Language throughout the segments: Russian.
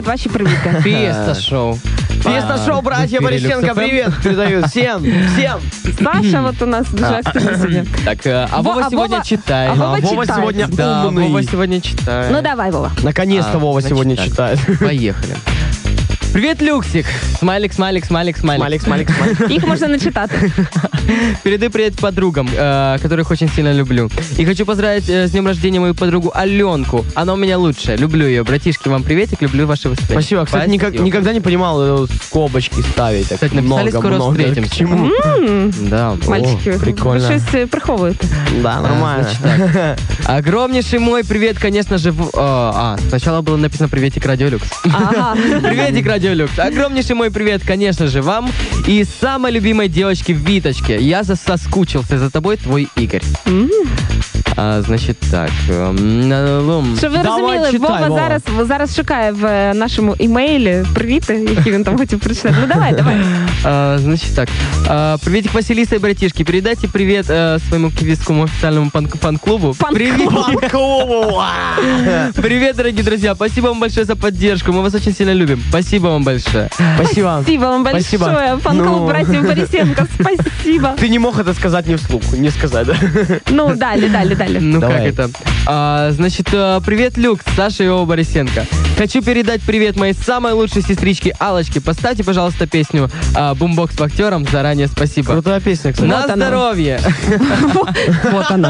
ваші привіти. Фиеста шоу. Фиеста-шоу, братья Борисенко, привет передаю всем. Саша вот у нас дуже активно сьогодні. Так, а Вова сегодня читает. Вова Вова читает. сегодня Да, умный. Вова сегодня читает. Ну давай, Вова. Наконец-то Вова значит сегодня так. читает. Поехали. Привет, Люксик. Смайлик, смайлик, смайлик, смайлик. Смайлик. Їх можна не читати. Передай привет подругам, которых очень сильно люблю. И хочу поздравить с днем рождения мою подругу Аленку. Она у меня лучшая. Люблю ее. Братишки, вам приветик. Люблю ваши выступления. Спасибо. Кстати, никогда не понимал скобочки ставить. Так Кстати, написали, скоро много. встретимся. К чему? Да. Мальчики, ви прикольно. щось приховуєте. Да, нормально. Значит так. Огромнейший мой привет, конечно же. Сначала было написано приветик Радиолюкс. Ага. Приветик, Радиолюкс. Огромнейший мой привет, конечно же, вам и самой любимой девочке Виточке. Я соскучился за тобой, твой Игорь. Значить так. Щоб ви Давай, розуміли, читай, Вова Вова. зараз шукає в нашому імейлі привіти, які він там хотів прочитати. Ну давай. Значит так. Приветик Василиса и братишки. Передайте привет своему киевскому официальному фан-клубу. Привет. Привет, дорогие друзья. Спасибо вам большое за поддержку. Мы вас очень сильно любим. Спасибо вам большое. Спасибо. Спасибо вам Спасибо. большое, фан-клуб Ну. братьев Борисенко. Спасибо. Ты не мог это сказать не вслух, не сказать, да? Ну, далі. Ну Давай. как это? Значит, привет, Люкс, Саша и Вова Борисенко. Хочу передать привет моей самой лучшей сестричке Аллочке. Поставьте, пожалуйста, песню «Бумбокс вахтерам». Заранее спасибо. Крутая песня, кстати. На Вот она. здоровье! Вот она.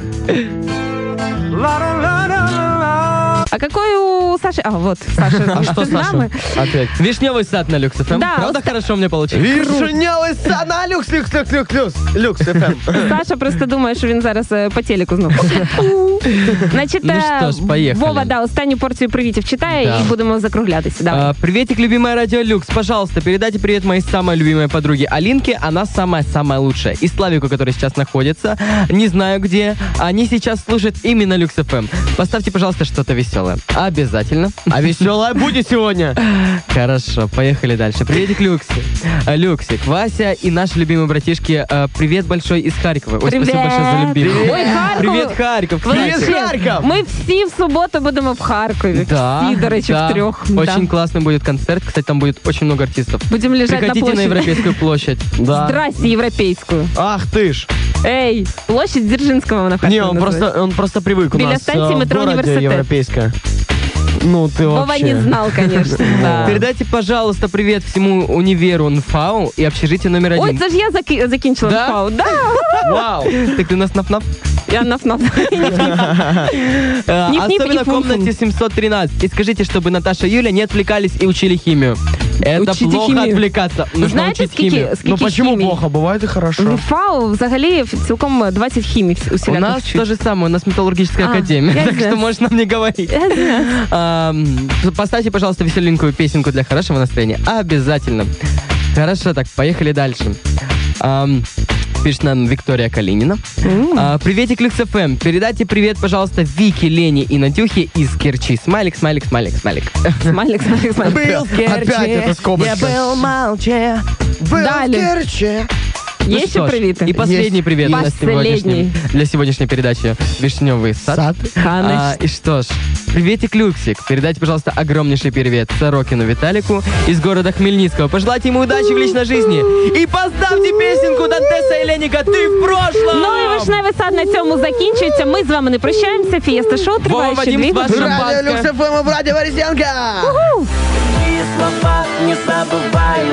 А какой у Саши... Вот, Саша. А что, ты с нами? Саша? Опять. Вишневый сад на Люкс ФМ. Да, Правда, хорошо у меня получилось? Вишневый сад на люкс, люкс, FM. Саша просто думає, що він зараз по телеку знову. Значить, Ну що ж, поїхали. Вова, останню порцію привітів читає Да. і будемо закруглятися. Давай. Приветик, любимая Радио Люкс. Пожалуйста, передайте привет моей самой любимой подруге Алинке. Она самая-самая лучшая. И Славику, который сейчас находится. Не знаю где. Они сейчас слушают именно Люкс ФМ. Поставьте, пожалуйста, что-то веселое. Обязательно. А веселая будет сегодня. Хорошо, поехали дальше. Приветик, Люксик, Вася и наши любимые братишки. Привет большой из Харькова. Ой, Привет. спасибо большое за любимых. Ой, Харків. Привет, Харьков. Привет, кстати. Харьков. Ми всі в суботу будемо в Харкові. Да, Всі, до речі, да. втрьох. Очень классный будет концерт. Кстати, там будет очень много артистов. Будемо лежати на Приходите на площади. Европейскую площадь. Да. Здрасте, європейською. Ах ты ж. Ей, площадь Дзержинського вона в Харкові Не, он просто привык. У Біля нас станції в метро городе «Університет». европейская. Ну, ты Вова вообще. не знал, конечно. Да. Передайте, пожалуйста, привет всему универу НФАУ и общежитию номер 1. Ой, це ж я закінчила Да? ФАУ. Да, Вау! Так ты нас наф-наф? я наф-наф. Нип-нип Особенно и в комнате 713. И скажите, чтобы Наташа и Юля не отвлекались и учили химию. Это Учите плохо химию. отвлекаться. Нужно Знаєте, учить химию. Ну почему хімій? плохо? Бывает и хорошо. В ФАУ взагалі цілком 20 хімій У усіляких нас вчать. то же самое, у нас металлургическая А, академия, я так знаю. что можно мне говорить. Я знаю. Поставьте, пожалуйста, веселенькую песенку для хорошего настроения. Обязательно. Хорошо, так, поехали дальше. Пишет нам Виктория Калинина. Приветик, Люкс ФМ. Передайте привет, пожалуйста, Вике, Лене и Надюхе из Керчи. Смайлик, смайлик, смайлик, смайлик. Смайлик. Был в Керчи. Опять эта скобочка. Я был молча. Был Далее. в Керчи. Є Ну ще что ж, привіти? И последний привет Последний. для сегодняшней передачи. Вишневый сад. Конечно. И что ж, приветик, Люксик. Передайте, пожалуйста, огромнейший привет Сорокину Виталику из города Хмельницкого. Пожелайте ему удачи в личной жизни. И поставьте песенку Дантеса и Леника «Ты в прошлом». Ну і вишневий сад на цьому закінчується. Ми з вами не прощаємося. Фієста шоу триває Вова, ще Вадим, 2 з вашим години. Радио Люкс ФМ, братья Борисенко. Уху!